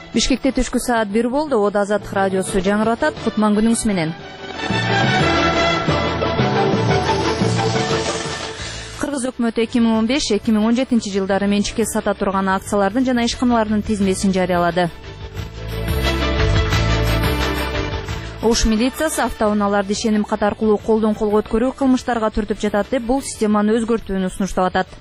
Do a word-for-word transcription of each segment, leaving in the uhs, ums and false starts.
Бишкекте түшкү саат бир болду. Ода Азаттык радиосу жаңыратат. Кутман күнүңүз менен. Кыргыз өкмөтү эки миң он беш — эки миң он жетинчи жылдары менчикке сата турган акциялардын жана ишканалардын тизмесин жарыялады. Ош милициясы автоунааларды ишеним катаркылуу колдон колго өткөрүү кылмыштарга түртүп жатат деп бул системаны өзгөртүүнү сунуштап атат.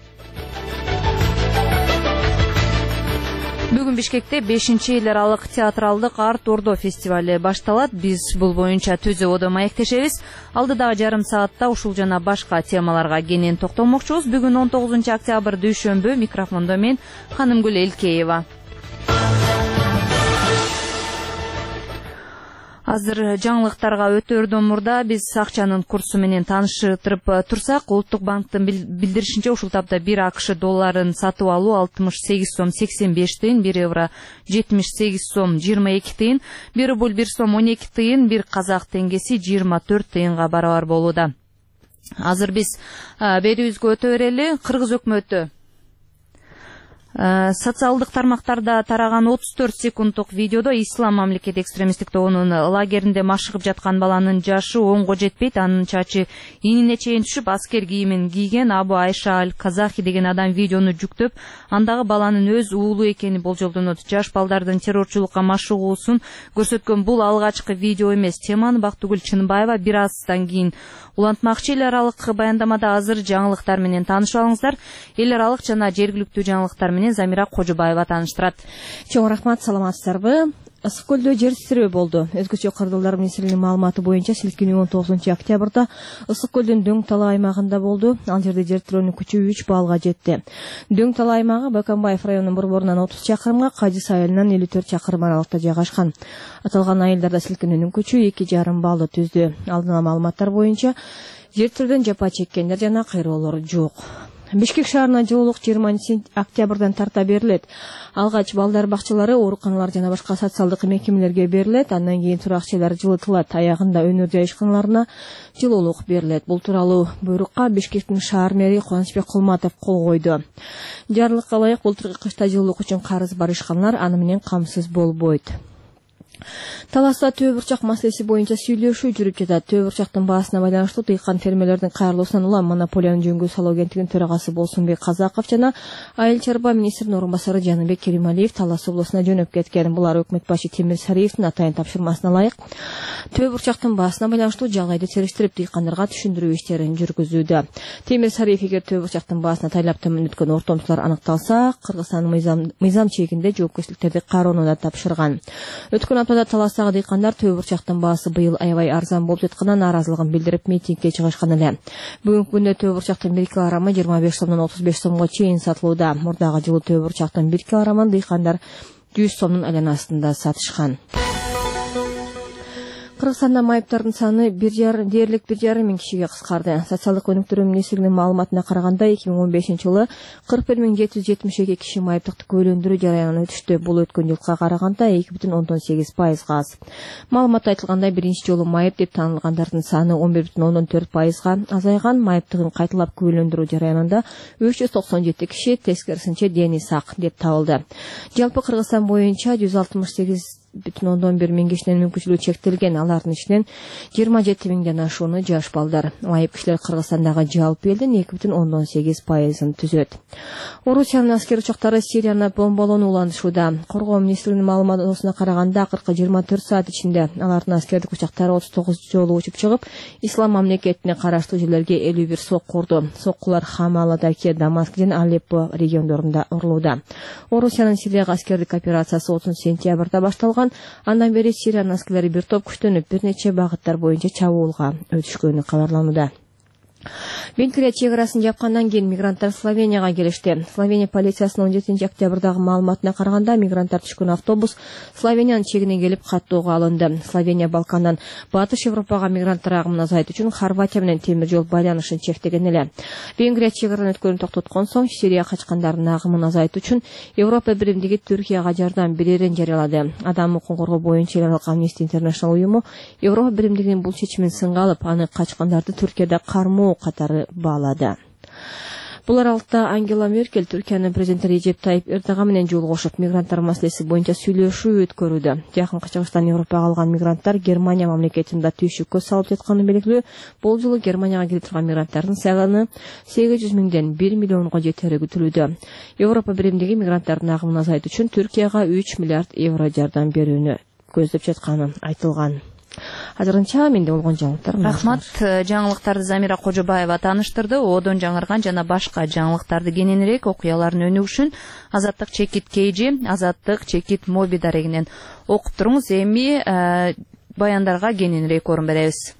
Бүгүн Бишкекте бешинчи эл аралык театралдык арт ордо фестивали башталат. Биз бул боюнча Түзө Одо маектешебиз. Алдыдагы жарым саатта ушул жана башка темаларга кенен токтолмокчубуз. Бүгүн он тогузунчу октябрь дүйшөмбү. Микрофондо мен Ханымгүл Элкеева. Азыр жаңылыктарга өтөрдөн мурда биз акчанын курсу менен тааныштырып турсак, Улуттук банктын билдиришинче ушул тапта бир АКШ долларын сатып алуу алтымыш сегиз сом сексен беш тыйын, бир евро жетимиш сегиз сом жыйырма эки тыйын, бир рубль бир сом он эки тыйын, бир казак теңгеси жыйырма төрт тыйынга барабар болууда. Азыр биз берүүбүзгө өтө берели. Кыргыз өкмөтү социалдык тармактарда тараган отуз төрт секунддук видеодо ислам мамлекет экстремисттик тобунун лагеринде машыгып жаткан баланын жашы онго жетпейт, анын чачы инине чейин түшүп, аскер кийимин кийген Абу Айша Аль-Казахи деген адам видеону жүктөп, андагы баланын өз уулу экени болжолдонот. Жаш балдардын террорчулукка машыгуусун көрсөткөн бул алгачкы видео эмес. Теманы Бактыгүл Чынбаева бир аздан кийин улантмакчы. Эл аралык баяндамада азыр жаңылыктар менен таанышып алыңыздар. Эл аралык жана жергиликтүү жаңылыктар менен Замира Кожобаева тааныштырат. Чоң рахмат, саламатсыздарбы? Ысык көлдө жер титирөө болду. Өзгөчө Кырдылдар министрлигинин маалыматы боюнча силкинүү он тогузунчу октябрда Ысык көлдүн Дөң Тала аймагында болду. Ал жерде жер титирөөнүн күчү үч баллга жетти. Дөң Тала аймагы Баканбаев районунун борборунан отуз чакырымга, Кадис айылынан элүү төрт чакырым аралыкта жайгашкан. Аталган айылдарда силкинүүнүн күчү эки жарым баллды түздү. Алдын ала маалыматтар боюнча жер титирөөдөн жапа чеккендер жана кыйроолор жок. Бишкек шаарына жылуулук жыйырманчы октябрдан тарта берилет. Алгач балдар бакчалары, ооруканалар жана башка социалдык мекемелерге берилет. Андан кийин турак-жайлар жылытылат. Аягында өнөр жай ишканаларына жылуулук берилет. Бул тууралуу буйрукка Бишкектин шаар мэри Кубанычбек Кулматов кол койду. Жарлыкка ылайык былтыркы кышта жылуулук үчүн карыз бар ишканалар аны менен камсыз болбойт. Таласта төө бурчак маселеси боюнча сүйлөшүү жүрүп жатат. Төө бурчактын баасына байланыштуу дыйкан фермерлердин кайрылуусунан улам монополиянын жөнгө салуу агенттигинин төрагасы Болсунбек Казаков жана Айыл чарба министринин орун басары Жаныбек Керималиев Талас облусуна жөнөп кеткен. Булар өкмөт башы Темир Сариевдин атайын тапшырмасына ылайык төө бурчактын баасына байланыштуу жагайды териштирип дыйкандарга түшүндүрүү иштерин жүргүзүүдө. Темир Сариев эгер төө бурчактын баасына тайлап төмөн өткөн ортомчулар аныкталса, Кыргызстандын мыйзам мыйзам чегинде жоопкерчиликтерди кароону да тапшырган. Өткөн аптада Таластагы дыйкандар төө бурчактын баасы быйыл аябай арзан болуп жатканына нааразылыгын билдирип митингге чыгышкан эле. Бүгүнкү күндө төө бурчактын бир килограммы жыйырма беш сомдон отуз беш сомго чейин сатылууда. Мурдагы жылы төө бурчактын бир килограммын дыйкандар жүз сомдун айланасында сатышкан. Кыргызстанда майыптардын саны дээрлик бир жарым миң кишиге кыскарды. Социалдык өнүктүрүү министрлигинин маалыматына караганда эки миң он бешинчи жылы кырк бир миң жети жүз жетимиш эки киши майыптыкты көйлөндүрүү жараянынан өтүштү. Бул өткөн жылга караганда эки бүтүн ондон сегиз пайызга аз. Маалыматта айтылгандай биринчи жолу майып деп таанылгандардын саны он бир бүтүн ондон төрт пайызга азайган. Майыптыгын кайталап көйлөндүрүү жараянында үч жүз токсон жети киши тескерисинче дени сак деп табылды. Жалпы Кыргызстан боюнча жүз алтымыш сегиз бүтүн ондон бир миң кишинин мүмкүнчүлүгү чектелген. Алардын ичинен жыйырма жети миңден ашууну жаш балдар. Майып кишилер Кыргызстандагы жалпы элдин эки бүтүн ондон сегиз пайызын түзөт. Орусиянын аскер учактары Сирияны бомбалоону улантышууда. Коргоо министрлигинин маалыматына караганда акыркы жыйырма төрт саат ичинде алардын аскердик учактары отуз тогуз жолу учуп чыгып, Ислам мамлекетине караштуу жерлерге элүү бир сокку урду. Соккулар Хамаладаки, Дамаск жана Алеппо региондорунда урулууда. Орусиянын Сирияга аскердик операциясы отузунчу сентябрда башталган. Андан бери Сириянын аскерлери бир топ күчтөнүп, бир нече багыттар боюнча чабуулга өтүшкөнү кабарланууда. Венгрия чегарасын жапкандан кийин мигранттар Словенияга келишти. Словения полициясынын он жетинчи октябрдагы маалыматына караганда мигранттар түшкөн автобус Словениянын чегине келип каттоого алынды. Словения Балкандан Батыш Европага мигранттар агымын азайтуу үчүн Хорватия менен темир жол байланышын чектеген эле. Венгрия чегарадан өткөнү токтоткон соң Сирия качкандардын агымын азайтуу үчүн Европа биримдиги Түркияга жардам берерин жарыялады. Адам укугун коргоо боюнча Amnesty International уюму Европа биримдигинин бул чечимин сынга алып, аны качкандарды Түркияда кармоо катары баалады. Бул аралыкта Ангела Меркель Түркиянын президенти Режеп Тайип Эрдоган менен жолугушуп, мигранттар маселеси боюнча сүйлөшүү өткөрүүдө. Жакынкы Чыгыштан Европага алган мигранттар Германия мамлекетинде түйшүккө салып жатканы белгилүү. Бул жылы Германияга келип турган мигранттардын саны сегиз жүз миңден бир миллионго жетери күтүлүүдө. Европа биримдиги мигранттардын агымын азайтуу үчүн Түркияга үч миллиард евро жардам берүүнү көздөп жатканы айтылган. Азырынча менде болгон жаңылыктар. Рахмат. Жаңылыктарды Замира Кожобаева тааныштырды. Одон жаңырган жана башка жаңылыктарды кененирээк окуялардын өнүгүшү үчүн Азаттык чекит Кейжи, Азаттык чекит Моби дарегинен окуп туруңуз. Эми баяндарга кененирээк орун беребиз.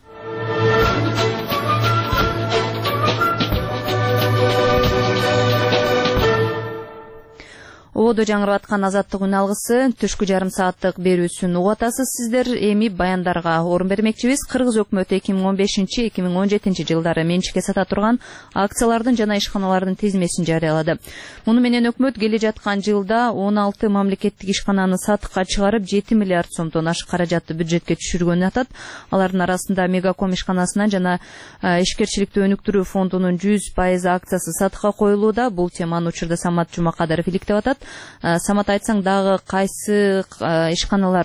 Одо жаңырып аткан Азаттык үн алгысы түшкү жарым сааттык берүүсүн угуп атасыз сиздер. Эми баяндарга орун бермекчибиз. Кыргыз өкмөтү эки миң он бешинчи эки миң он жетинчи жылдары менчикке сата турган акциялардын жана ишканалардын тизмесин жарыялады. Муну менен өкмөт келе жаткан жылда он алты мамлекеттик ишкананы сатыкка чыгарып, жети миллиард сомдон ашык каражатты бюджетке түшүргөнүн атат. Алардын арасында Мегаком ишканасынан жана ишкерчиликти өнүктүрүү фондунун жүз пайыз акциясы сатыкка коюлууда. Бул теманы учурда Самат Жумакадыров иликтеп атат. Самат, айтсаң дагы кайсы ишканалар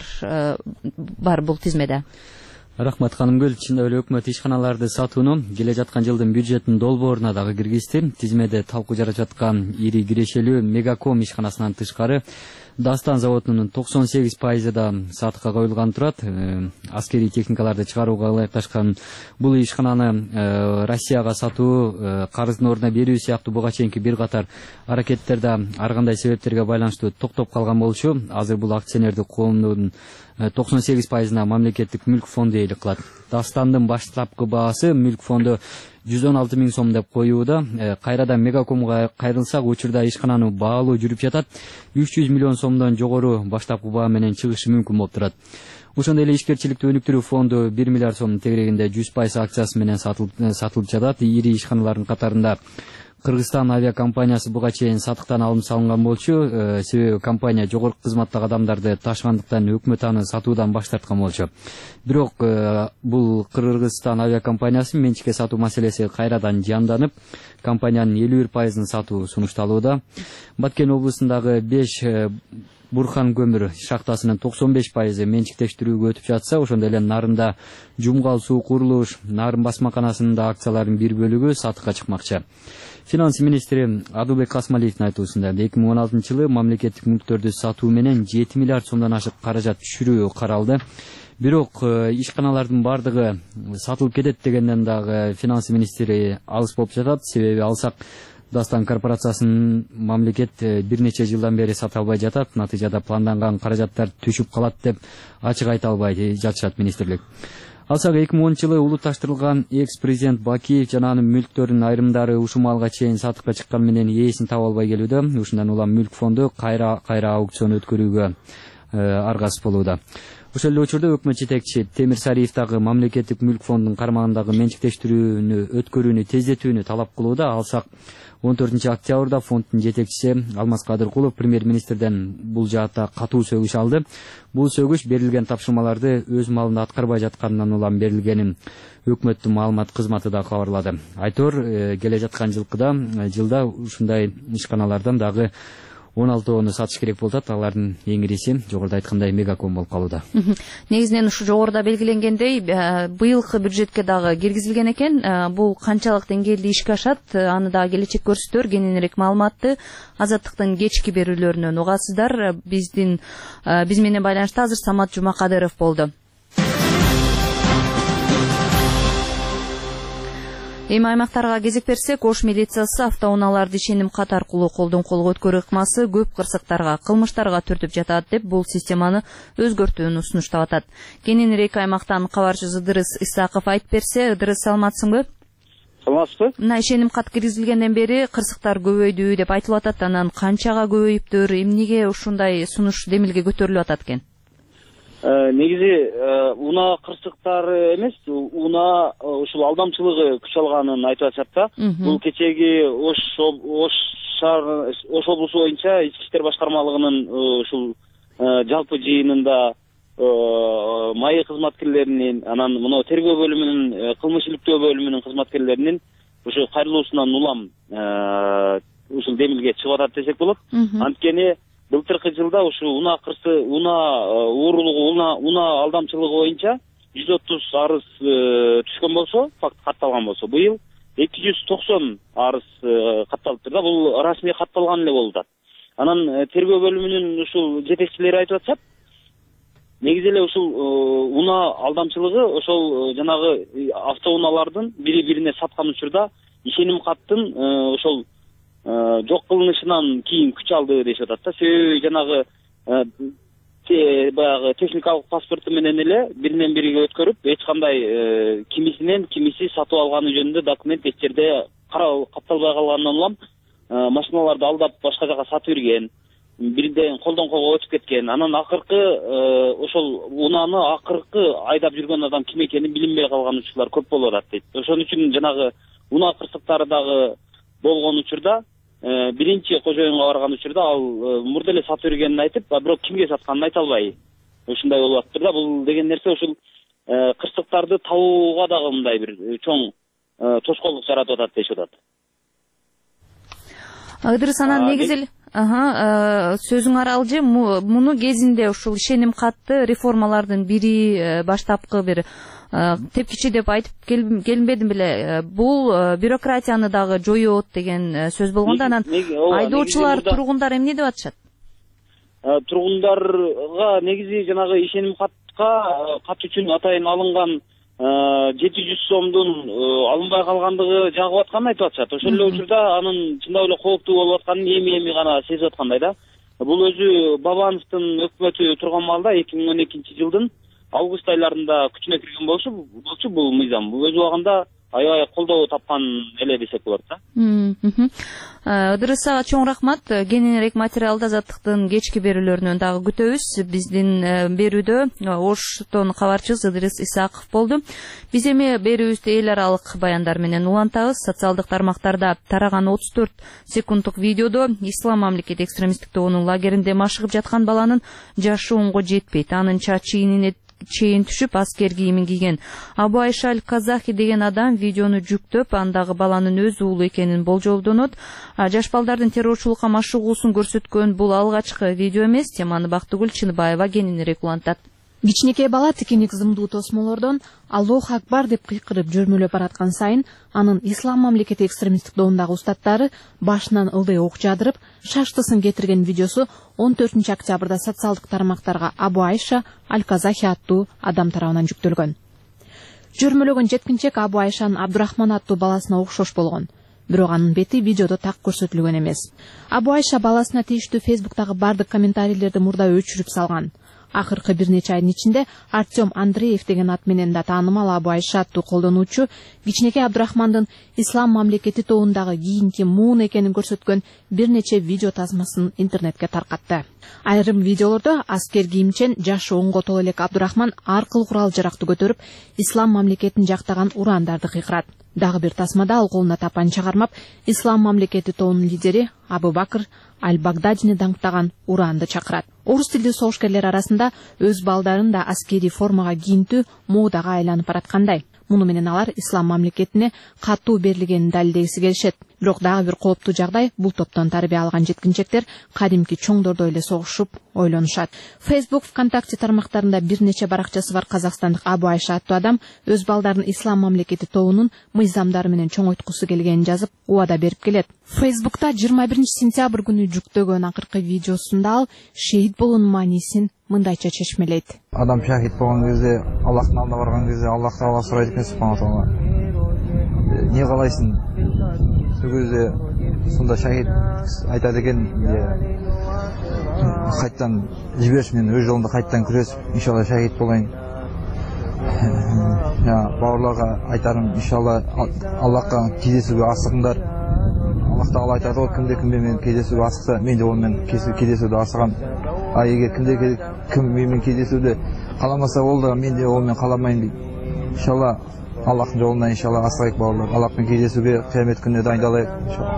бар бул тизмеде? Рахмат Ханымгүл, чындап эле өкмөт ишканаларды сатууну келе жаткан жылдын бюджеттин долбооруна дагы киргизди. Тизмеде талкуу жарап жаткан ири кирешелүү Мегаком ишканасынан тышкары Дастан заводунун токсон сегиз пайызы да сатыкка коюлган турат. Аскерий техникаларды чыгарууга ылайыкташкан бул ишкананы Россияга сатуу, карыздын ордуна берүү сыяктуу буга чейинки бир катар аракеттерде ар кандай себептерге байланыштуу токтоп калган болчу. Азыр бул акционердик коомдун токсон сегиз пайызына мамлекеттик мүлк фонду ээлик кылат. Дастандын баштапкы баасы мүлк фонду жүз он алты миң сом деп коюуда. Кайрадан Мегакомго кайрылсак, учурда ишкананы баалоо жүрүп жатат. үч жүз миллион сомдон жогору баштапкы баа менен чыгышы мүмкүн болуп турат. Ошондой эле ишкерчиликти өнүктүрүү фонду бир миллиард сомдун тегерегинде жүз пайыз акциясы менен сатылып жатат. Ири ишканалардын катарында Кыргызстан авиакомпаниясы буга чейин сатыктан алым салынган болчу. Себеби компания жогорку кызматтагы адамдарды ташыгандыктан өкмөт аны сатуудан баш тарткан болчу. Бирок бул Кыргызстан авиакомпаниясынын менчикке сатуу маселеси кайрадан жанданып, компаниянын элүү бир пайызын сатуу сунушталууда. Баткен облусундагы беш Бурхан көмүр шахтасынын токсон беш пайызы менчиктештирүүгө өтүп жатса, ошондой эле Нарында Жумгал суу курулуш, Нарын басмаканасынын да акцияларынын бир бөлүгү сатыкка чыкмакчы. Финанс министри Адубек Касмалиевдин айтуусунда эки миң он алтынчы жылы мамлекеттик мүлктөрдү сатуу менен жети миллиард сомдон ашык каражат түшүрүү каралды. Бирок ишканалардын бардыгы сатылып кетет дегенден дагы финанс министри алыс болуп жатат. Себеби алсак Дастан корпорациясынын мамлекет бир нече жылдан бери сата албай жатат. Натыйжада планданган каражаттар түшүп калат деп ачык айта албай жатышат министрлик. Алсак эки миң онунчу жылы улутташтырылган экс-президент Бакиев жана анын мүлктөрүнүн айрымдары ушул маалга чейин сатыкка чыккан менен ээсин таба албай келүүдө. Ушундан улам мүлк фонду кайра кайра аукцион өткөрүүгө аргасыз болууда. Ошол эле учурда өкмөт жетекчи Темир Сариев дагы мамлекеттик мүлк фондунун кармагындагы менчиктештирүүнү өткөрүүнү тездетүүнү талап кылууда. Алсак он төртүнчү октябрда фонддун жетекчиси Алмаз Кадыркулов премьер-министрден бул жаатта катуу сөгүш алды. Бул сөгүш берилген тапшырмаларды өз маалында аткарбай жатканынан улам берилгенин өкмөттүн маалымат кызматы да кабарлады. Айтор келе жаткан жылкыда жылда ушундай ишканалардан дагы он алтоону сатыш керек болуп атат. Алардын эң ириси жогоруда айткандай Мегаком болуп калууда. Негизинен ушу жогоруда белгиленгендей быйылкы бюджетке дагы киргизилген экен. Бул канчалык деңгээлде ишке ашат, аны дагы келечек көрсөтөр. Кененирээк маалыматты Азаттыктын кечки берүүлөрүнөн угасыздар. Биздин биз менен байланышта азыр Самат Жумакадыров болду. Эми аймактарга кезек берсек, Ош милициясы автоунааларды ишеним кат аркылуу колдон колго өткөрүү ыкмасы көп кырсыктарга, кылмыштарга түртүп жатат деп бул системаны өзгөртүүнү сунуштап атат. Кененирээк аймактан кабарчыбыз Ыдырыс Исаков айтып берсе. Ыдырыс, саламатсыңбы? Саламатсызбы? Мына ишеним кат киргизилгенден бери кырсыктар көбөйдү деп айтылып атат. Анан канчага көбөйүптүр? Эмнеге ушундай сунуш демилге көтөрүлүп атат экен? Негизи унаа кырсыктары эмес, унаа ушул алдамчылыгы күч алганын айтып атышат да. Бул кечеги Ош Ош шаар Ош облусу боюнча ички иштер башкармалыгынын ушул жалпы жыйынында майы кызматкерлеринин, анан мына тергөө бөлүмүнүн, кылмыш иликтөө бөлүмүнүн кызматкерлеринин ушу кайрылуусунан улам ушул демилге чыгып атат десек болот. Анткени былтыркы жылда ушу унаа кырсы, унаа уурулугу, унаа унаа алдамчылыгы боюнча жүз отуз арыз түшкөн болсо, факт катталган болсо, быйыл эки жүз токсон арыз катталыптыр да. Бул расмий катталган эле болуп атат. Анан тергөө бөлүмүнүн ушул жетекчилери айтып атышат. Негизи эле ушул унаа алдамчылыгы ошол жанагы автоунаалардын бири-бирине саткан учурда ишеним каттын ошол жок кылынышынан кийин күч алды дешип атат да. Себеби жанагы баягы техникалык паспорту менен эле биринен бириге өткөрүп, эч кандай кимисинен кимиси сатып алганы жөнүндө документ эч жерде катталбай калгандан улам машиналарды алдап башка жака сатып берген, бирден колдон колго өтүп кеткен. Анан акыркы ошол унааны акыркы айдап жүргөн адам ким экени билинбей калган учурлар көп болуп атат дейт. Ошон үчүн жанагы унаа кырсыктары дагы болгон учурда биринчи кожоюнга барган учурда ал мурда эле сатып бергенин айтып, а бирок кимге сатканын айта албай ушундай болуп атыптыр да. Бул деген нерсе ушул кырсыктарды табууга дагы мындай бир чоң тоскоолдук жаратып атат дешип атат. Ыдырыс, анан негизи эле сөзүң аралжы, муну кезинде ушул ишеним катты реформалардын бири баштапкы бир тепкичи деп айтып келинбедим беле. Бул бюрократияны дагы жоёт деген сөз болгондо, анан айдоочулар, тургундар эмне деп атышат? Тургундарга негизи жанагы ишеним катка кат үчүн атайын алынган жети жүз сомдун алынбай калгандыгы жагып атканын айтып атышат. Ошол эле учурда анын чындап эле кооптуу болуп атканын эми-эми гана сезип аткандай да. Бул өзү Бабановдун өкмөтү турган маалда эки миң он экинчи жылдын август айларында күчүнө кирген болчу болчу бул мыйзам. Бул өз убагында аябай колдоо тапкан эле десек болот да. Ыдырыс ага чоң рахмат. Кененирээк материалды Азаттыктын кечки берүүлөрүнөн дагы күтөбүз. Биздин берүүдө Оштон кабарчыбыз Ыдырыс Исаков болду. Биз эми берүүбүздү эл аралык баяндар менен улантабыз. Социалдык тармактарда тараган отуз төрт секунддук видеодо Ислам мамлекети экстремисттик тобунун лагеринде машыгып жаткан баланын жашы онго жетпейт. Анын чачы ийнине чейин түшүп, аскер кийимин кийген Абу Айша Аль-Казахи деген адам видеону жүктөп, андагы баланын өз уулу экенин болжолдонот. Жаш балдардын террорчулукка машыгуусун көрсөткөн бул алгачкы видео эмес. Теманы Бактыгүл Чыныбаева кененирээк улантат. Кичинекей бала тикиник зымдуу тосмолордон Аллох акбар деп кыйкырып жөрмөлөп бараткан сайын анын Ислам мамлекети экстремисттик тобундагы устаттары башынан ылдый ок жадырып, шаштысын кетирген видеосу он төртүнчү октябрда социалдык тармактарга Абу Айша Аль-Казахи аттуу адам тарабынан жүктөлгөн. Жөрмөлөгөн жеткинчек Абу Айшанын Абдурахман аттуу баласына окшош болгон. Бирок анын бети видеодо так көрсөтүлгөн эмес. Абу Айша баласына тийиштүү Фейсбуктагы бардык комментарийлерди мурда өчүрүп салган. Акыркы бир нече айдын ичинде Артем Андреев деген ат менен да таанымал Абу Айша аттуу колдонуучу кичинекей Абдурахмандын Ислам мамлекети тобундагы кийинки муун экенин көрсөткөн бир нече видео тасмасын интернетке таркатты. Айрым видеолордо аскер кийимчен жашы онго толо элек Абдурахман ар кыл курал жаракты көтөрүп, Ислам мамлекетин жактаган урандарды кыйкырат. Дагы бир тасмада ал колуна тапанча кармап, Ислам мамлекети тобунун лидери Абу Бакр Аль-Багдадини даңктаган уранды чакырат. Орус тилдүү согушкерлер арасында өз балдарын да аскери формага кийинтүү модага айланып бараткандай. Муну менен алар Ислам мамлекетине катуу берилгенин далилдегиси келишет. Бирок дагы бир кооптуу жагдай, бул топтон тарбия алган жеткинчектер кадимки чоңдордой эле согушуп ойлонушат. Facebook, ВКонтакте тармактарында бир нече баракчасы бар казакстандык Абу Айша аттуу адам өз балдарын Ислам мамлекети тобунун мыйзамдары менен чоңойткусу келгенин жазып, убада берип келет. Facebook'та жыйырма биринчи сентябрь күнү жүктөгөн акыркы видеосунда ал шейит болуунун маанисин мындайча чечмелейт. Адам шахид болгон кезде, Аллахтын алдына барган кезде Аллах таала сурайт экен субхана таала. Не каалайсың? Сол кезде сонда шахид айтат экен, кайттан жибериш, мен өз жолумда кайттан күрөсүп, иншалла шахид болайын. Бауырларга айтарым, иншалла Аллахка кездесүүгө асыгыңдар. Аллах таала айтат го, кимде кимде менен кездесүүгө асыкса, мен де онун кездесүүдө асыгам. А эгер кимде ким менен кездесүүдө каламаса болду, мен де онун менен каламайм дейт. Иншалла Аллахтын жолунда иншалла асыгайык бауырлар. Аллах менен кездесүүгө кыямет күнүнө дайындалайык иншалла.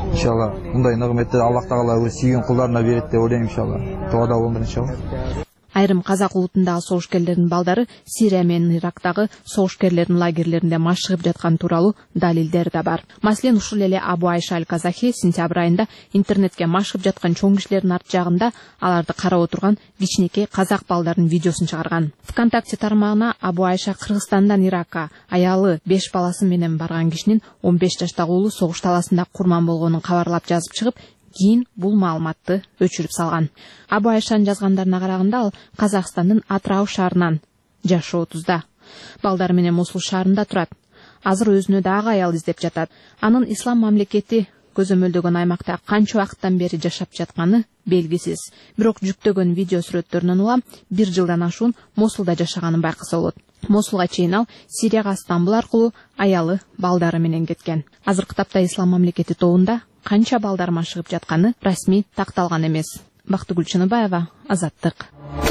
Иншалла мындай нығметті Аллах тағала өз сүйген құлдарына береді деп ойлаймын иншалла. Дуада болыңдар иншалла. Айрым казак улутундагы согушкерлердин балдары Сирия менен Ирактагы согушкерлердин лагерлеринде машыгып жаткан тууралуу далилдер да бар. Маселен, ушул эле Абу Айша аль-Казахи сентябрь айында интернетке машыгып жаткан чоң кишилердин арт жагында аларды карап отурган кичинекей казак балдардын видеосун чыгарган. ВКонтакте тармагына Абу Айша Кыргызстандан Иракка аялы беш баласы менен барган кишинин он беш жаштагы уулу согуш таласында курман болгонун кабарлап жазып чыгып, кийин бул маалыматты өчүрүп салган. Абу Айшанын жазгандарына караганда, ал Казакстандын Атрау шаарынан, жашы отузда. Балдары менен Мосул шаарында турат. Азыр өзүнө дагы аял издеп жатат. Анын ислам мамлекети көзөмөлдөгөн аймакта канча убакыттан бери жашап жатканы белгисиз. Бирок жүктөгөн видео сүрөттөрүнөн улам бир жылдан ашуун Мосулда жашаганын байкаса болот. Мосулга чейин ал Сирияга Стамбул аркылуу аялы, балдары менен кеткен. Азыркы тапта ислам мамлекети тобунда канча балдар машыгып жатканы расмий такталган эмес. Бактыгүл Чыныбаева, Азаттык.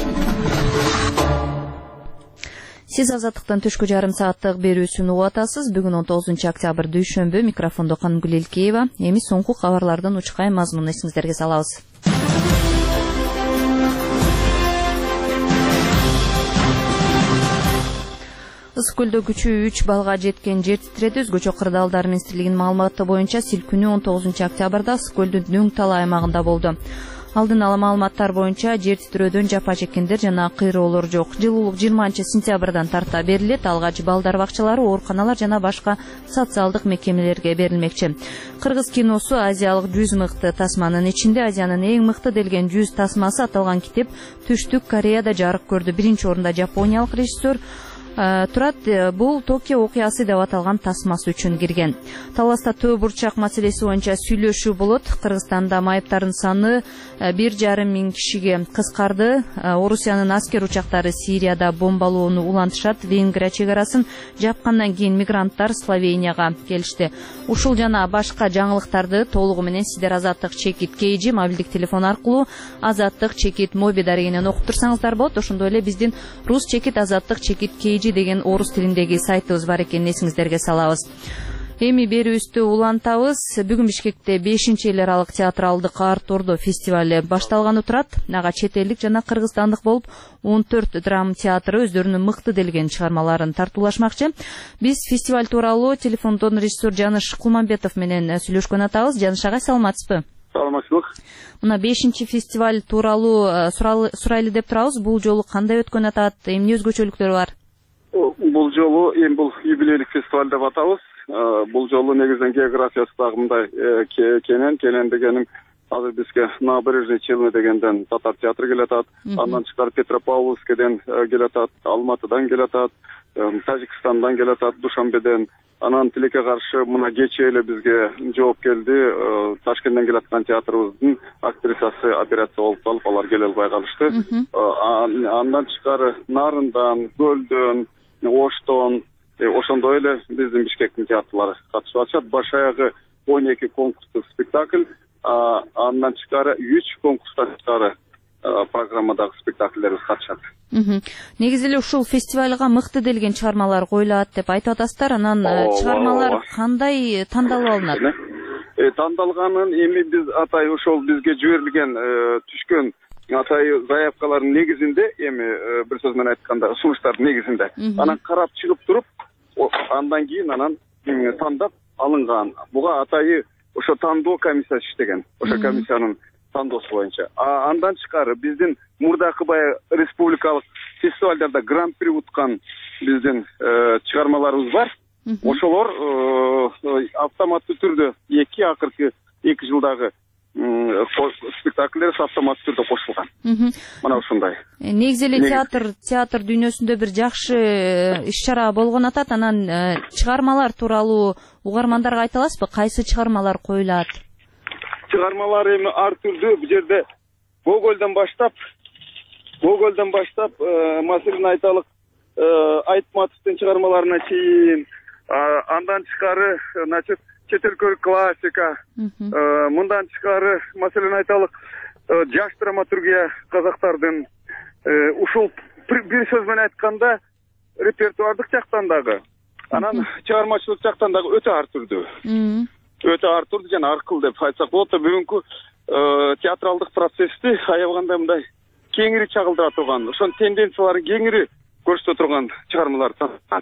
Сиз Азаттыктан түшкү жарым сааттык берүүсүн угуп атасыз. Бүгүн он тогузунчу октябрь дүйшөмбү. Микрофондо Канымгүл Элкеева. Эми соңку кабарлардын учкай мазмунун эсиңиздерге салабыз. Ысык көлдө күчү үч балга жеткен жер титиреди. Өзгөчө Кырдаалдар министрлигинин маалыматы боюнча силкүнүү он тогузунчу октябрда Ысык көлдүн Дөң Тала аймагында болду. Алдын ала маалыматтар боюнча жер титирөөдөн жапа чеккендер жана кыйроолор жок. Жылуулук жыйырманчы сентябрдан тарта берилет. Алгач балдар бакчалары, ооруканалар жана башка социалдык мекемелерге берилмекчи. Кыргыз киносу Азиялык жүз мыкты тасманын ичинде Азиянын эң мыкты делген жүз тасмасы аталган китеп Түштүк Кореяда жарык көрдү. Биринчи орунда жапониялык режиссер турат. Бул Токио окуясы деп аталган тасмасы үчүн кирген. Таласта төө бурчак маселеси боюнча сүйлөшүү болот. Кыргызстанда майыптардын саны бир жарым миң кишиге кыскарды. Орусиянын аскер учактары Сирияда бомбалоону улантышат. Венгрия чек арасын жапкандан кийин мигранттар Словенияга келишти. Ушул жана башка жаңылыктарды толугу менен сиздер Азаттык чекит кейжи мобилдик телефон аркылуу Азаттык чекит моби дарегинен окуп турсаңыздар болот. Ошондой эле биздин рус чекит Азаттык чекит кейжи деген орус тилиндеги сайтыбыз бар экенин эсиңиздерге салабыз. Эми берүүбүздү улантабыз. Бүгүн Бишкекте бешинчи эл аралык театралдык арт ордо фестивали башталганы турат. Ага чет элдик жана кыргызстандык болуп он төрт драма театры өздөрүнүн мыкты делген чыгармаларын тартуулашмакчы. Биз фестиваль тууралуу телефондон режиссер Жаныш Кулманбетов менен сүйлөшкөн атабыз. Жаныш агай, саламатсызбы? Саламатчылык. Мына бешинчи фестиваль тууралуу сурайлы деп турабыз. Бул жолу кандай өткөн атат? Эмне өзгөчөлүктөрү бар? Бул жолу эми бул юбилейлик фестиваль деп атабыз. Бул жолу негизинен географиясы дагы мындай кенен, кенен дегеним азыр бизге Набережный Челны дегенден татар театры келатат, андан тышкары Петропавловскеден келатат, Алматыдан келатат, Тажикстандан келатат, Душанбеден. Анан тилекке каршы мына кечээ эле бизге жооп келди. Ташкенттен келаткан театрыбыздын актрисасы операция болуп калып, алар келе албай калышты. Андан тышкары Нарындан, Көлдөн, Оштон, ошондой эле биздин Бишкектин театрлары катышып атышат. Баш аягы он эки конкурстук спектакль, андан тышкары үч конкурстан тышкары программадагы спектакльдерибиз катышат. Негизи эле ушул фестивалга мыкты делген чыгармалар коюлат деп айтып атасыздар. Анан чыгармалар кандай тандалып алынат? Тандалганын эми биз атай ошол бизге жиберилген түшкөн атай заявкалардын негизинде, эми бир сөз менен айтканда сунуштардын негизинде анан карап чыгып туруп, андан кийин анан тандап алынган. Буга атайы ошо тандоо комиссиясы иштеген. Ошо комиссиянын тандоосу боюнча. Андан тышкары биздин мурдакы баягы республикалык фестивалдарда гран-при уткан биздин чыгармаларыбыз бар. Ошолор автоматтуу түрдө эки акыркы эки жылдагы спектакльдер автоматтуу түрдө кошулган. Мына ушундай. Негизи эле театр театр дүйнөсүндө бир жакшы иш-чара болгон атат. Анан чыгармалар тууралуу угармандарга айта аласызбы? Кайсы чыгармалар коюлат? Чыгармалар эми ар түрдүү. Бул жерде Гогольдон баштап, Гогольдон баштап, маселен айталык Айтматовдун чыгармаларына чейин, андан тышкары, значит, чет өлкөлүк классика, мындан тышкары, маселен айталык жаш драматургия казактардын, ушул бир сөз менен айтканда репертуардык жактан дагы, анан чыгармачылык жактан дагы өтө ар түрдүү. Өтө ар түрдүү жана аркыл деп айтсак болот. Бүгүнкү театралдык процессти аябаганда мындай кеңири чагылдыра турган, ошонун тенденцияларын кеңири көрсөтө турган чыгармалар танылган.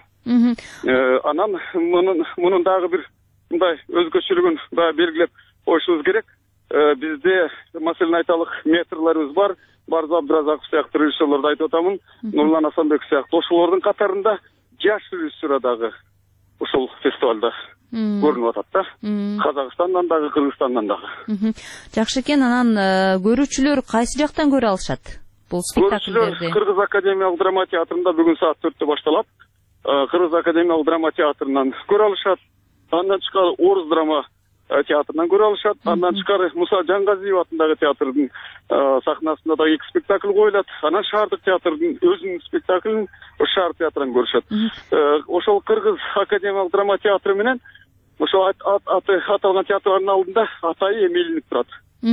Анан мунун мунун дагы бир мындай өзгөчөлүгүн дагы белгилеп коюшубуз керек. Бизде маселен айталык метрларыбыз бар. Барзы Абдыразаков сыяктуу режиссерлорду айтып атамын, Нурлан Асанбеков сыяктуу ошолордун катарында жаш режиссер дагы ушул фестивалда көрүнүп атат да. Казакстандан дагы, Кыргызстандан дагы. Жакшы экен. Анан көрүүчүлөр кайсы жактан көрө алышат бул спектакльдерди? Кыргыз академиялык драма театрында бүгүн саат төрттө башталат. Кыргыз академиялык драма театрынан көрө алышат. Андан тышкары Орус драма театрынан көрө алышат. Андан тышкары Муса Жангазиев атындагы театрдын сахнасында да эки спектакль коюлат. Анан Шаардык театрдын өзүнүн спектаклин Шаар театрынан көрүшөт. Ошол Кыргыз академиялык драма театры менен ошол аты аталган театрдын алдында атайы эмилинип турат.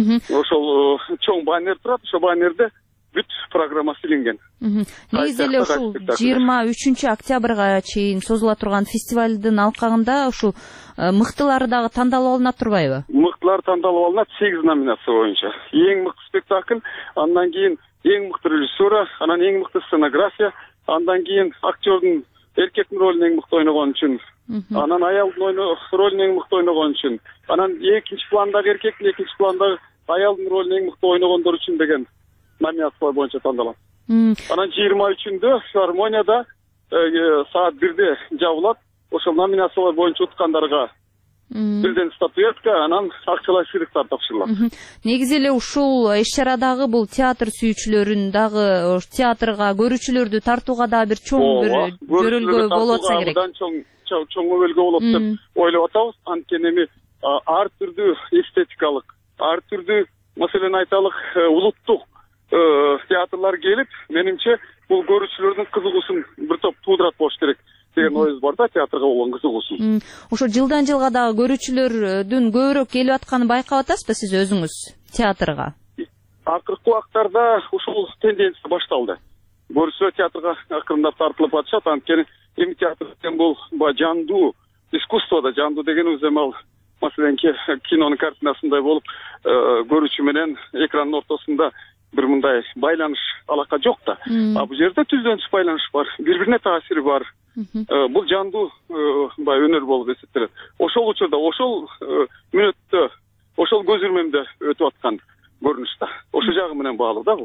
Ошол чоң баннер турат. Ошол баннерде бүт программа силенген. Негизи эле ушул жыйырма үчүнчү октябрга чейин созула турган фестивалдын алкагында ушул мыктылары дагы тандалып алынат турбайбы? Мыктылар тандалып алынат сегиз номинация боюнча. Эң мыкты спектакль, андан кийин эң мыкты режиссура, анан эң мыкты сценография, андан кийин актёрдун эркектин ролун эң мыкты ойногон үчүн, анан аялдын ролун эң мыкты ойногон үчүн, анан экинчи пландагы эркектин, экинчи пландагы аялдын ролун эң мыкты ойногондор үчүн деген номинациялар боюнча тандалат. Анан жыйырма үчүндө филармонияда саат бирде жабылат. Ошол номинациялар боюнча уткандарга бирден статуэтка, анан акчалай сыйлыктар тапшырылат. Негизи эле ушул иш-чарадагы бул театр сүйүүчүлөрүн дагы театрга көрүүчүлөрдү тартууга да бир чоң бир жөрөлгө болуп атса керек. Чоң чоң жөрөлгө болот деп ойлоп атабыз. Анткени эми ар түрдүү эстетикалык, ар түрдүү маселен айталык улуттук театрлар келип, менимче бул көрүүчүлөрдүн кызыгуусун бир топ туудурат болуш керек деген оюбуз бар да, театрга болгон кызыгуусун. Ошо жылдан жылга дагы көрүүчүлөрдүн көбүрөөк келип атканын байкап атасызбы сиз өзүңүз театрга? Акыркы убактарда ушул тенденция башталды. Көрүүчүлөр театрга акырындап тартылып атышат. Анткени эми театр деген бул жандуу искусство да, жандуу дегенибиз эми ал маселенки кинонун картинасындай болуп, көрүүчү менен экрандын ортосунда бир мындай байланыш алака жок да. А бул жерде түздөн түз байланыш бар, бири-бирине таасири бар. Бул жандуу бай өнөр болуп эсептелет. Ошол учурда, ошол мүнөттө, ошол көз ирмемде өтүп аткан көрүнүштө. Ошол жагы менен баалуу да бул.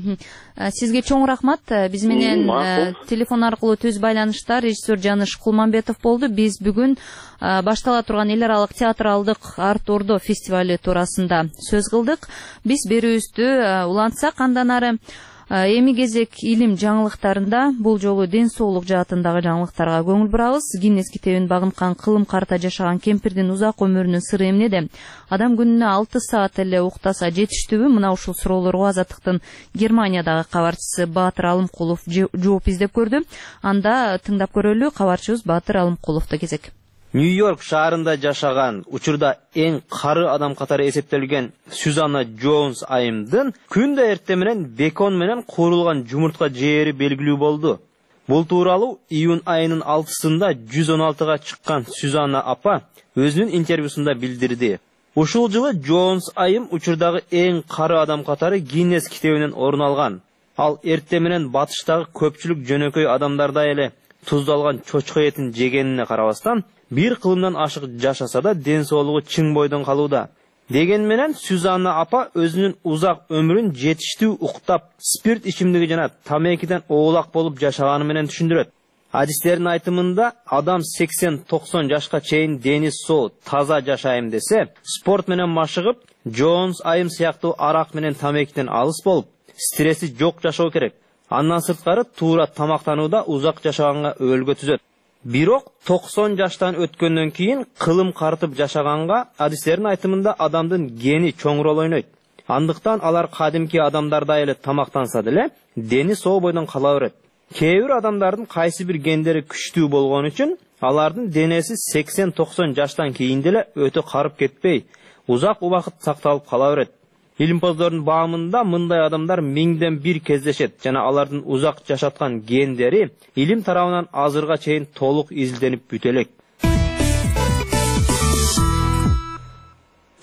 Сизге чоң рахмат. Биз менен телефон аркылуу төз байланышта режиссер Жаныш Кулманбетов болду. Биз бүгүн баштала турган эл аралык театралдык Арт Ордо фестивали туурасында сөз кылдык. Биз берүүбүздү улантсак андан ары эми кезек илим жаңылыктарында бул жолу ден соолук жаатындагы жаңылыктарга көңүл бурабыз. Гиннес китебин багынткан кылым карта жашаган кемпирдин узак өмүрүнүн сыры эмнеде? Адам күнүнө алты саат эле уктаса жетиштүүбү? Мына ушул суроолорго Азаттыктын Германиядагы кабарчысы Баатыр Алымкулов жооп издеп көрдү. Анда тыңдап көрөлү. Кабарчыбыз Баатыр Алымкуловдо кезек. Нью-Йорк шаарында жашаган, учурда эң кары адам катары эсептелген Сюзанна Джонс айымдын күндө эртең менен бекон менен куурулган жумуртка жери белгилүү болду. Бул тууралуу июнь айынын алтысында жүз он алтыга чыккан Сюзанна апа өзүнүн интервьюсунда билдирди. Ушул жылы Джонс айым учурдагы эң кары адам катары Гиннес китебинен орун алган. Ал эртең менен батыштагы көпчүлүк жөнөкөй адамдардай эле туздалган чочко этин жегенине карабастан бир кылымдан ашык жашаса да ден соолугу чың бойдон калууда. Деген менен Сюзанна апа өзүнүн узак өмүрүн жетиштүү уктап, спирт ичимдиги жана тамекиден оолак болуп жашаганы менен түшүндүрөт. Адистердин айтымында адам сексен токсон жашка чейин дени соо, таза жашайм десе, спорт менен машыгып, Джонс айым сыяктуу арак менен тамекиден алыс болуп, стресси жок жашоо керек. Андан сырткары туура тамактанууда узак жашаганга өөлгө түзөт. Бирок токсон жаштан өткөндөн кийин кылым картып жашаганга адистердин айтымында адамдын гени чоң рол ойнойт. Андыктан алар кадимки адамдардай эле тамактанса деле дени соо бойдон кала берет. Кээ бир адамдардын кайсы бир гендери күчтүү болгон үчүн алардын денеси сексен токсон жаштан кийин деле өтө карып кетпей, узак убакыт сакталып кала берет. Илимпоздордун баамында мындай адамдар миңден бир кездешет жана алардын узак жашаткан гендери илим тарабынан азырга чейин толук изилденип бүтө элек.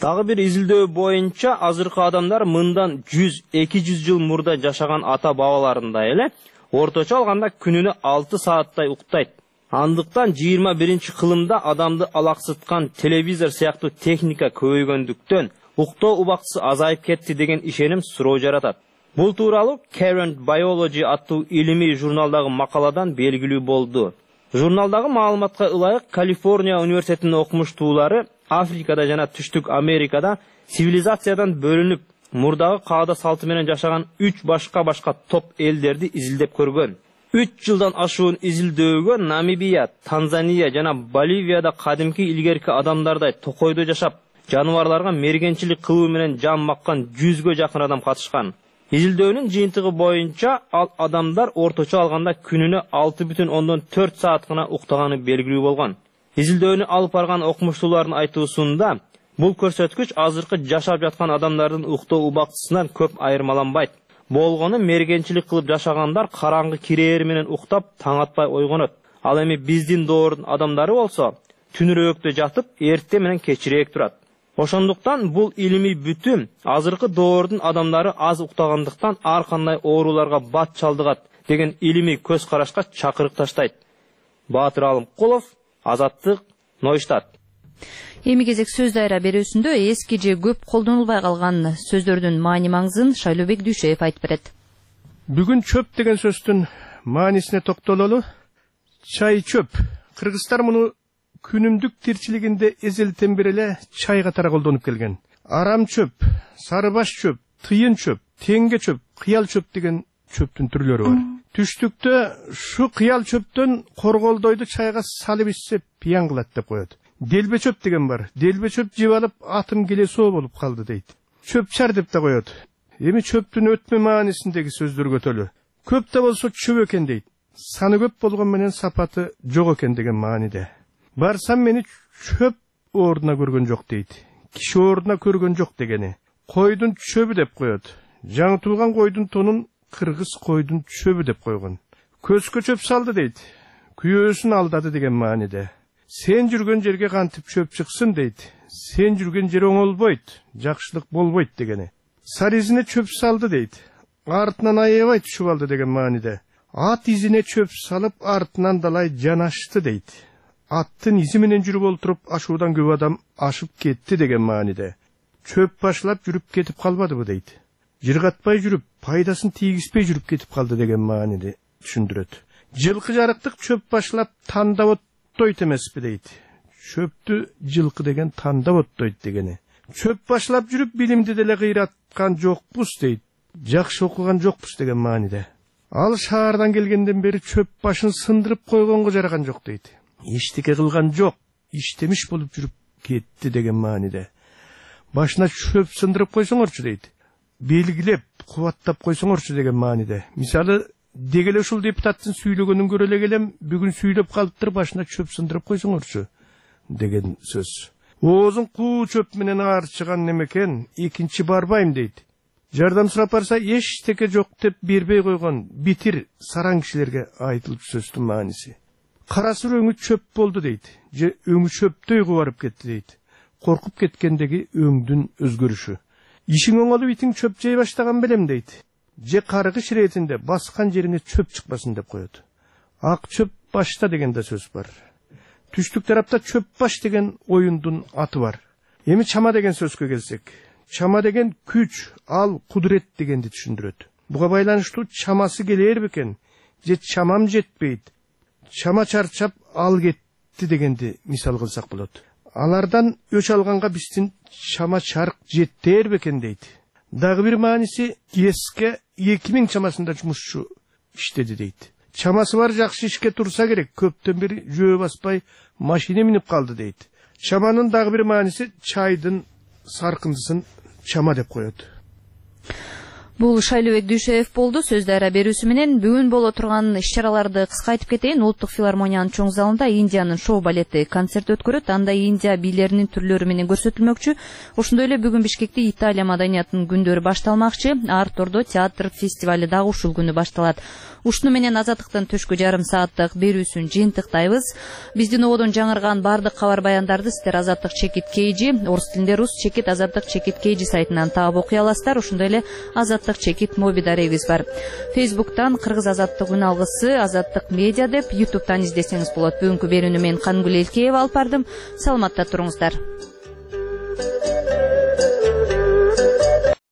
Дагы бир изилдөө боюнча азыркы адамдар мындан жүз эки жүз жыл мурда жашаган ата бабаларындай эле орточо алганда күнүнө алты сааттай уктайт. Андыктан жыйырма биринчи кылымда адамды алаксыткан телевизор сыяктуу техника көбөйгөндүктөн уктоо убактысы азайып кетти деген ишеним суроо жаратат. Бул тууралуу Current Biology аттуу илимий журналдагы макаладан белгилүү болду. Журналдагы маалыматка ылайык Калифорния университетинин окумуштуулары Африкада жана Түштүк Америкада цивилизациядан бөлүнүп, мурдагы каада салты менен жашаган үч башка-башка топ элдерди изилдеп көргөн. үч жылдан ашуун изилдөөгө Намибия, Танзания жана Боливияда кадимки илгерки адамдардай токойдо жашап, жаныбарларга мергенчилик кылуу менен жан баккан жүзгө жакын адам катышкан. Изилдөөнүн жыйынтыгы боюнча ал адамдар орточо алганда күнүнө алты бүтүн ондон төрт саат гана уктаганы белгилүү болгон. Изилдөөнү алып барган окумуштуулардын айтуусунда бул көрсөткүч азыркы жашап жаткан адамдардын уктоо убактысынан көп айырмаланбайт. Болгону мергенчилик кылып жашагандар караңгы кирээр менен уктап, таң атпай ойгонот. Ал эми биздин доордун адамдары болсо, түнүрөөктө жатып, эрте менен кечирээк турат. Ошондуктан бул илимий бүтүм азыркы доордун адамдары аз уктагандыктан ар кандай ооруларга бат чалдыгат деген илимий көз карашка чакырык таштайт. Баатыр Алымкулов, Азаттык, Нойштадт. Эми кезек сөз дайра берүүсүндө эски же көп колдонулбай калган сөздөрдүн маани маңызын Шайлообек Дүйшөев айтып берет. Бүгүн чөп деген сөздүн маанисине токтололу. Чай чөп. Кыргыздар муну күнүмдүк тирчилигинде эзелтен бери эле чай катары колдонуп келген. Арам чөп, сарыбаш чөп, тыйын чөп, теңге чөп, кыял чөп деген чөптүн түрлөрү бар. Түштүктө шу кыял чөптөн корголдойду чайга салып ичсе пиян кылат деп коет. Делбе чөп деген бар. Делбе чөп жеп алып атым келе соо болуп калды дейт. Чөпчар деп да коет. Эми чөптүн өтмө маанисиндеги сөздөр көтөлү. Көп да болсо чөп экен дейт. Саны көп болгон менен сапаты жок экен деген мааниде. Барсам мени чөп ордуна көргөн жок дейт. Киши ордуна көргөн жок дегени. Койдун чөбү деп коет. Жаңы туулган койдун тонун кыргыз койдун чөбү деп койгон. Көзгө чөп салды дейт. Күйөөсүн алдады деген мааниде. Сен жүргөн жерге кантип чөп чыксын дейт. Сен жүргөн жер оңолбойт, жакшылык болбойт дегени. Сар изине чөп салды дейт. Артынан аябай түшүп алды деген мааниде. Ат изине чөп салып артынан далай жанашты дейт. Аттын изи менен жүрүп олтуруп ашуудан көп адам ашып кетти деген мааниде. Чөп башлап жүрүп кетип калбадыбы дейт. Жыргатпай жүрүп, пайдасын тийгизбей жүрүп кетип калды деген мааниде түшүндүрөт. Жылкы жарыктык чөп башлап тандап оттойт эмеспи дейт. Чөптү жылкы деген тандап оттойт дегени. Чөп башлап жүрүп билимди деле кыйраткан жокпуз дейт. Жакшы окуган жокпуз деген мааниде. Ал шаардан келгенден бери чөп башын сындырып койгонго жараган жок дейт. Эчтеке кылган жок, иштемиш болуп жүрүп кетти деген мааниде. Башына чөп сындырып койсоңорчу дейт. Белгилеп, кубаттап койсоңорчу деген мааниде. Мисалы, дегеле ушул депутаттын сүйлөгөнүн көрө эле келем, бүгүн сүйлөп калыптыр, башына чөп сындырып койсоңорчу деген сөз. Оозун куу чөп менен арчыган немекен, экинчи барбайм дейт. Жардам сурап барса, эчтеке жок деп бербей койгон битир сараң кишилерге айтылып сөздүн мааниси. Кара сур өңү чөп болду дейт. Же өңү чөптөй кубарып кетти дейт. Коркуп кеткендеги өңдүн өзгөрүшү. Ишиң оңолуп итиң чөп жей баштаган белем дейт. Же каргыш иретинде баскан жериңе чөп чыкпасын деп коет. Ак чөп башта деген да сөз бар. Түштүк тарапта чөп баш деген оюндун аты бар. Эми чама деген сөзгө келсек, чама деген күч, ал кудурет дегенди түшүндүрөт. Буга байланыштуу чамасы келер бекен, же чамам жетпейт. Чама чарчап ал кетти дегенди мисал кылсак болот. Алардан өч алганга биздин чама чарк жеттер бекен дейт. Дагы бир мааниси КСке эки миң чамасында жумушчу иштеди дейт. Чамасы бар жакшы ишке турса керек, көптөн бери жөө баспай машина минип калды дейт. Чаманын дагы бир мааниси чайдын саркындысын чама деп коет. Бул Шайлообек Дүйшөев болду. Сөздөрү берүүсү менен бүгүн боло турган иш-чараларды кыска айтып кетейин. Улуттук филармониянын чоң залында Индиянын шоу балети концерт өткөрөт. Анда Индия бийлеринин түрлөрү менен көрсөтүлмөкчү. Ошондой эле бүгүн Бишкекте Италия маданиятынын күндөрү башталмакчы. Артордо театр фестивали дагы ушул күнү башталат. Ушуну менен Азаттыктын түшкү жарым сааттык берүүсүн жыйынтыктайбыз. Биздин ободон жаңырган бардык кабар баяндарды сиздер Азаттык чекит кейжи, орус тилинде рус чекит Азаттык чекит кейжи сайтынан таап окуй аласыздар. Ошондой эле Азаттык чекит моби дарегибиз бар. Фейсбуктан Кыргыз Азаттык үн алгысы, Азаттык медиа деп, ютубтан издесеңиз болот. Бүгүнкү берүүнү мен Кангүл Элкеева алып бардым. Саламатта туруңуздар.